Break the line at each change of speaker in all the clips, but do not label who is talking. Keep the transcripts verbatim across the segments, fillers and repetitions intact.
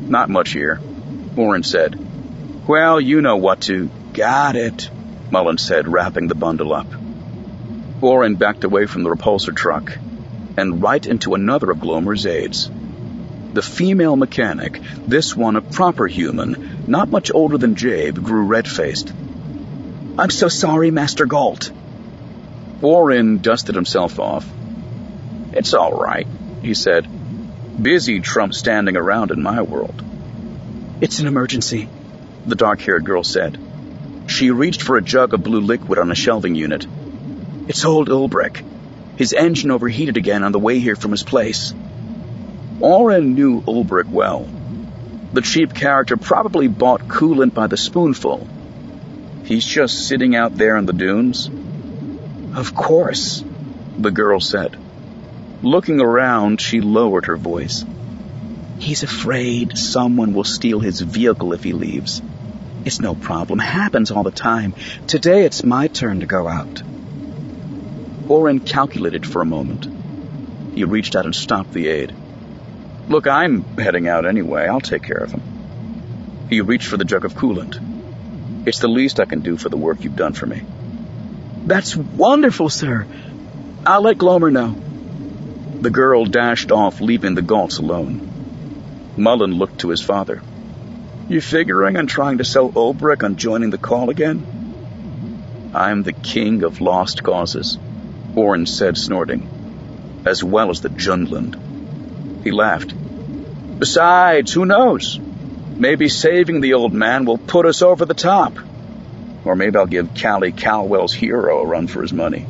Not much here, Oren said. Well, you know what to... Got it, Mullen said, wrapping the bundle up. Oren backed away from the repulsor truck and right into another of Glomer's aides. The female mechanic, this one a proper human, not much older than Jabe, grew red-faced. I'm so sorry, Master Galt. Oren dusted himself off. It's all right, he said. Busy Trump standing around in my world. It's an emergency, the dark-haired girl said. She reached for a jug of blue liquid on a shelving unit. It's old Ulbrich. His engine overheated again on the way here from his place. Oren knew Ulbrich well. The cheap character probably bought coolant by the spoonful. He's just sitting out there in the dunes? Of course, the girl said. Looking around, she lowered her voice. He's afraid someone will steal his vehicle if he leaves. It's no problem. Happens all the time. Today it's my turn to go out. Oren calculated for a moment. He reached out and stopped the aide. Look, I'm heading out anyway. I'll take care of him. He reached for the jug of coolant. It's the least I can do for the work you've done for me. That's wonderful, sir. I'll let Glomer know. The girl dashed off, leaving the Galts alone. Mullen looked to his father. You figuring on trying to sell Ulbrich on joining the call again? I'm the king of lost causes, Oren said, snorting, as well as the Jundland. He laughed. Besides, who knows? Maybe saving the old man will put us over the top. Or maybe I'll give Callie Calwell's hero a run for his money.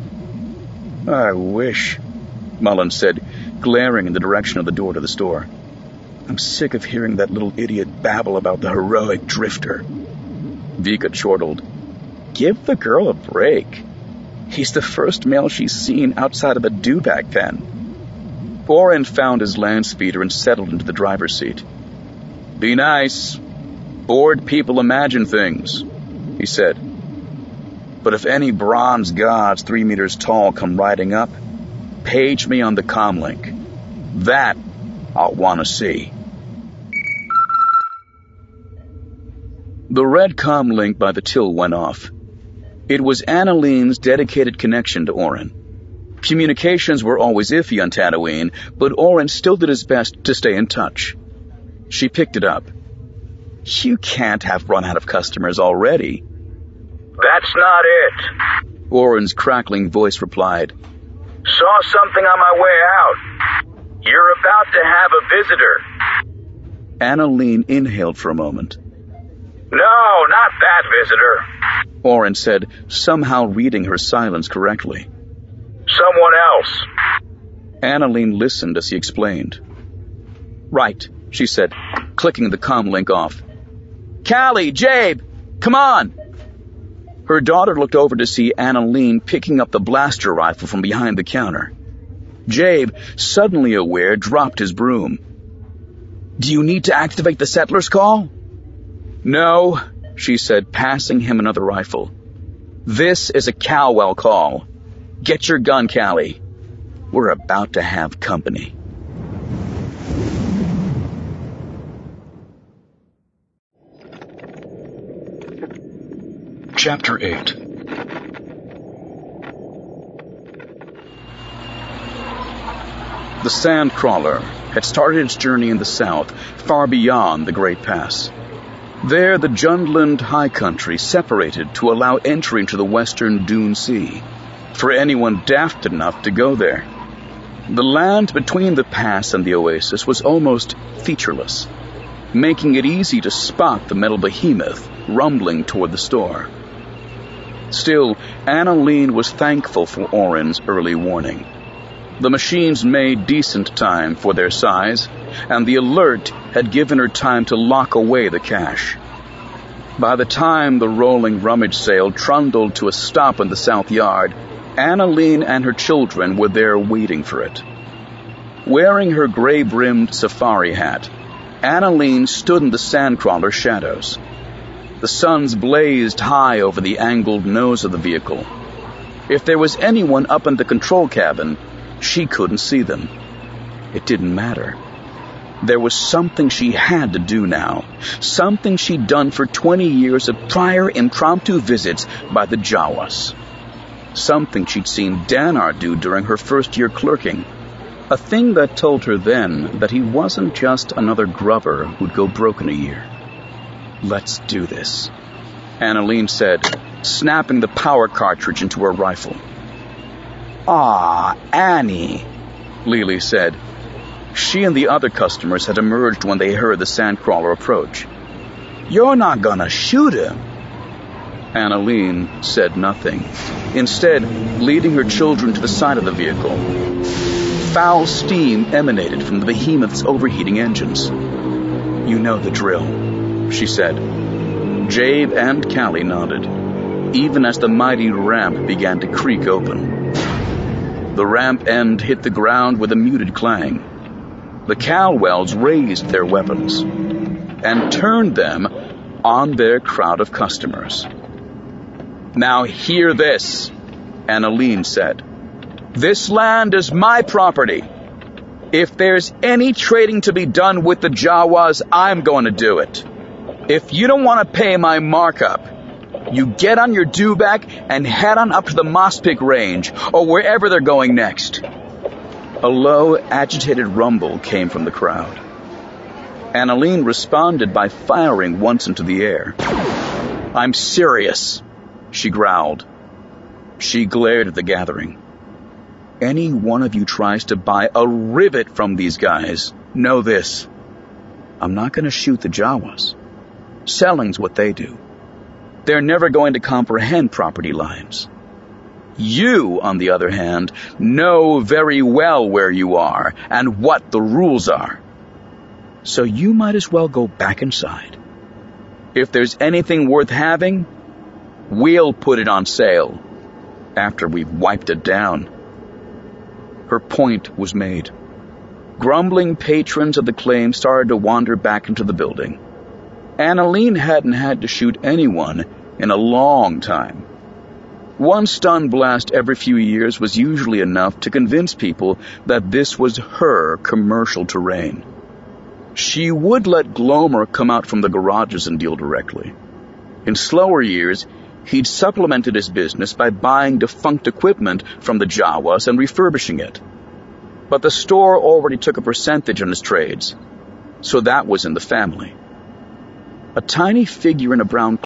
I wish, Mullen said, glaring in the direction of the door to the store. I'm sick of hearing that little idiot babble about the heroic drifter. Vika chortled. Give the girl a break. He's the first male she's seen outside of a dewback pen. Oren found his land speeder and settled into the driver's seat. Be nice. Bored people imagine things, he said. But if any bronze gods three meters tall come riding up, page me on the comlink. That I'll want to see. The red comlink by the till went off. It was Annalene's dedicated connection to Oren. Communications were always iffy on Tatooine, but Oren still did his best to stay in touch. She picked it up. You can't have run out of customers already.
That's not it,
Oren's crackling voice replied.
Saw something on my way out. You're about to have a visitor.
Annalene inhaled for a moment.
No, not that visitor,
Oren said, somehow reading her silence correctly.
Someone else.
Annalene listened as he explained. Right, she said, clicking the comlink off. Callie, Jabe, come on! Her daughter looked over to see Annalene picking up the blaster rifle from behind the counter. Jabe, suddenly aware, dropped his broom. Do you need to activate the settler's call? No, she said, passing him another rifle. This is a Calwell call. Get your gun, Callie. We're about to have company. Chapter eight. The Sandcrawler had started its journey in the south, far beyond the Great Pass. There, the Jundland High Country separated to allow entry into the western Dune Sea, for anyone daft enough to go there. The land between the pass and the oasis was almost featureless, making it easy to spot the metal behemoth rumbling toward the store. Still, Annalene was thankful for Oren's early warning. The machines made decent time for their size, and the alert had given her time to lock away the cash. By the time the rolling rummage sale trundled to a stop in the south yard, Annalene and her children were there waiting for it. Wearing her gray-brimmed safari hat, Annalene stood in the Sandcrawler's shadows. The suns blazed high over the angled nose of the vehicle. If there was anyone up in the control cabin, she couldn't see them. It didn't matter. There was something she had to do now, something she'd done for twenty years of prior impromptu visits by the Jawas. Something she'd seen Danar do during her first year clerking. A thing that told her then that he wasn't just another grubber who'd go broke in a year. "Let's do this," Annalene said, snapping the power cartridge into her rifle. "Ah, Annie," Lily said. She and the other customers had emerged when they heard the sandcrawler approach. "You're not gonna shoot him?" Annalene said nothing, instead leading her children to the side of the vehicle. Foul steam emanated from the behemoth's overheating engines. "You know the drill," she said. Jabe and Callie nodded, even as the mighty ramp began to creak open. The ramp end hit the ground with a muted clang. The Calwells raised their weapons and turned them on their crowd of customers. "Now hear this," Annalene said. "This land is my property. If there's any trading to be done with the Jawas, I'm going to do it. If you don't want to pay my markup, you get on your dewback and head on up to the Mospik Range or wherever they're going next." A low, agitated rumble came from the crowd. Annalene responded by firing once into the air. "I'm serious," she growled. She glared at the gathering. "Any one of you tries to buy a rivet from these guys, know this. I'm not going to shoot the Jawas. Selling's what they do. They're never going to comprehend property lines. You, on the other hand, know very well where you are and what the rules are. So you might as well go back inside. If there's anything worth having, we'll put it on sale after we've wiped it down." Her point was made. Grumbling patrons of the claim started to wander back into the building. Annalene hadn't had to shoot anyone in a long time. One stun blast every few years was usually enough to convince people that this was her commercial terrain. She would let Glomer come out from the garages and deal directly. In slower years, he'd supplemented his business by buying defunct equipment from the Jawas and refurbishing it. But the store already took a percentage on his trades, so that was in the family. A tiny figure in a brown